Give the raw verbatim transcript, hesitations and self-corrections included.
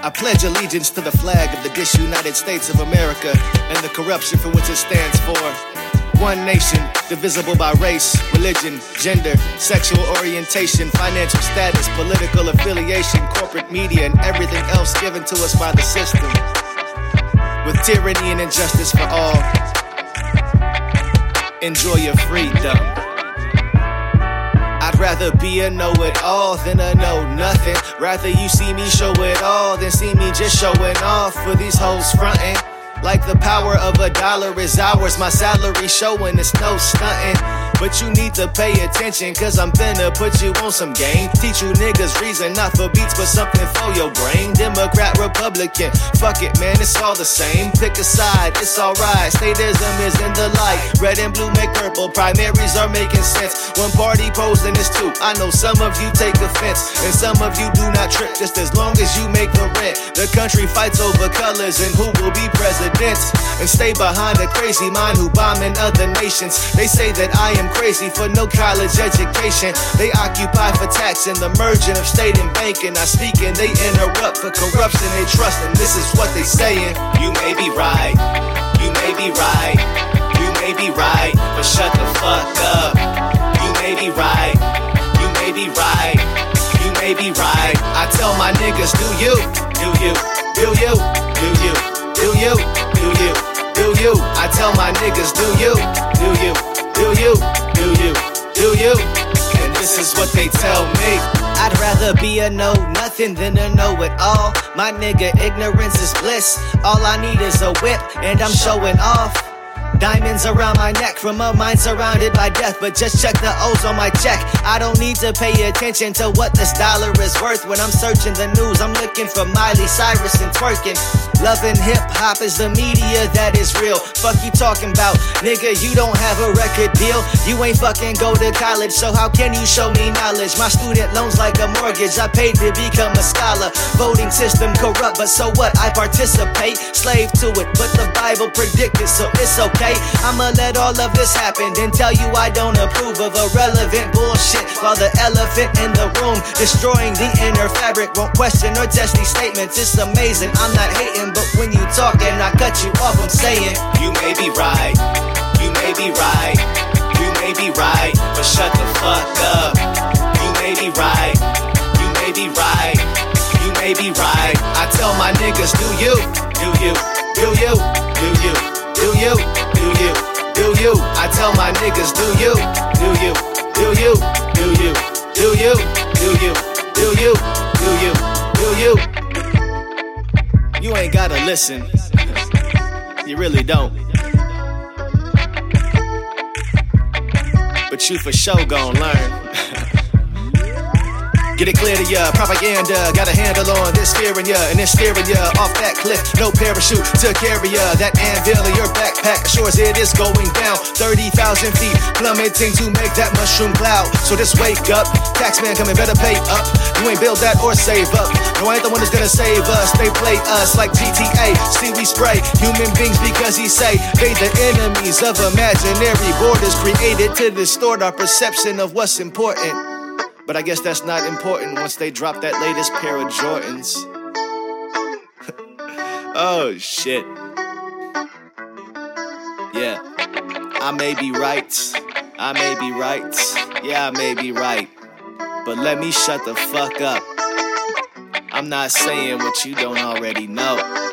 I pledge allegiance to the flag of the disunited States of America and the corruption for which it stands for. One nation, divisible by race, religion, gender, sexual orientation, financial status, political affiliation, corporate media, and everything else given to us by the system. With tyranny and injustice for all. Enjoy your freedom. I'd rather be a know-it-all than a know-nothing. Rather you see me show it all than see me just showing off for these hoes frontin'. Like the power of a dollar is ours, my salary showing it's no stunting. But you need to pay attention, cause I'm finna put you on some game. Teach you niggas reason, not for beats, but something for your brain. Democrat, Republican, fuck it man, it's all the same. Pick a side, it's alright, statism is in the light. Red and blue make purple, primaries are making sense. One party posing is two, I know some of you take offense. And some of you do not trip, just as long as you make the rent. The country fights over colors and who will be president. And stay behind a crazy mind who bombing other nations. They say that I am crazy for no college education. They occupy for tax and the merging of state and banking. I speak and they interrupt for corruption they trust, and this is what they saying. You may be right, you may be right, you may be right, but shut the fuck up. You may be right, you may be right, you may be right. I tell my niggas, do you, do you, do you, do you, do you, do you, do you. I tell my niggas, do you, do you, do you, do you, do you. And this is what they tell me. I'd rather be a know-nothing than a know-it-all. My nigga, ignorance is bliss. All I need is a whip, and I'm showing off. Diamonds around my neck from a mind surrounded by death. But just check the O's on my check. I don't need to pay attention to what this dollar is worth. When I'm searching the news, I'm looking for Miley Cyrus and twerking. Loving hip-hop is the media that is real. Fuck you talking about, nigga, you don't have a record deal. You ain't fucking go to college, so how can you show me knowledge? My student loans like a mortgage, I paid to become a scholar. Voting system corrupt, but so what? I participate, slave to it, but the Bible predicted, so it's okay. I'ma let all of this happen, then tell you I don't approve of irrelevant bullshit. While the elephant in the room, destroying the inner fabric, won't question or test these statements. It's amazing, I'm not hating, but when you talk and I cut you off, I'm saying you may be right, you may be right, you may be right, but shut the fuck up. You may be right, you may be right, you may be right. I tell my niggas, do you, do you, do you, do you, do you, do you, do you. I tell my niggas, do you, do you, do you, do you, do you, do you, do you, do you, do you. You ain't gotta listen. You really don't. But you for sure gon' learn. Get it clear to ya, propaganda, got a handle on this fearing ya, and it's steering ya off that cliff, no parachute to carry ya. That anvil in your backpack assures it is going down thirty thousand feet, plummeting to make that mushroom cloud. So just wake up, taxman coming, better pay up. You ain't build that or save up. No, I ain't the one that's gonna save us. They play us like G T A. See, we spray human beings because he say they the enemies of imaginary borders created to distort our perception of what's important. But I guess that's not important once they drop that latest pair of Jordans. Oh, shit. Yeah. I may be right. I may be right. Yeah, I may be right. But let me shut the fuck up. I'm not saying what you don't already know.